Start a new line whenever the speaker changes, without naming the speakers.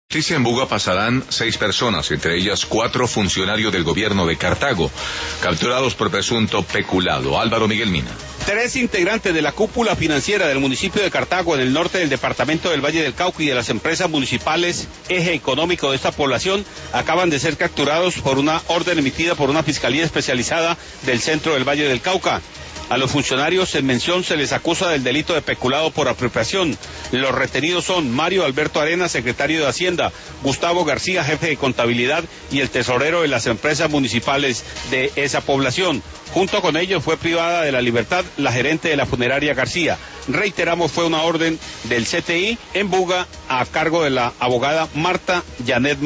Justicia en Buga pasarán 6 personas, entre ellas 4 funcionarios del gobierno de Cartago, capturados por presunto peculado. Álvaro Miguel Mina.
3 integrantes de la cúpula financiera del municipio de Cartago, en el norte del departamento del Valle del Cauca, y de las empresas municipales, eje económico de esta población, acaban de ser capturados por una orden emitida por una fiscalía especializada del centro del Valle del Cauca. A los funcionarios en mención se les acusa del delito de peculado por apropiación. Los retenidos son Mario Alberto Arenas, secretario de Hacienda, Gustavo García, jefe de contabilidad, y el tesorero de las empresas municipales de esa población. Junto con ellos fue privada de la libertad la gerente de la funeraria García. Reiteramos, fue una orden del CTI en Buga a cargo de la abogada Marta Janet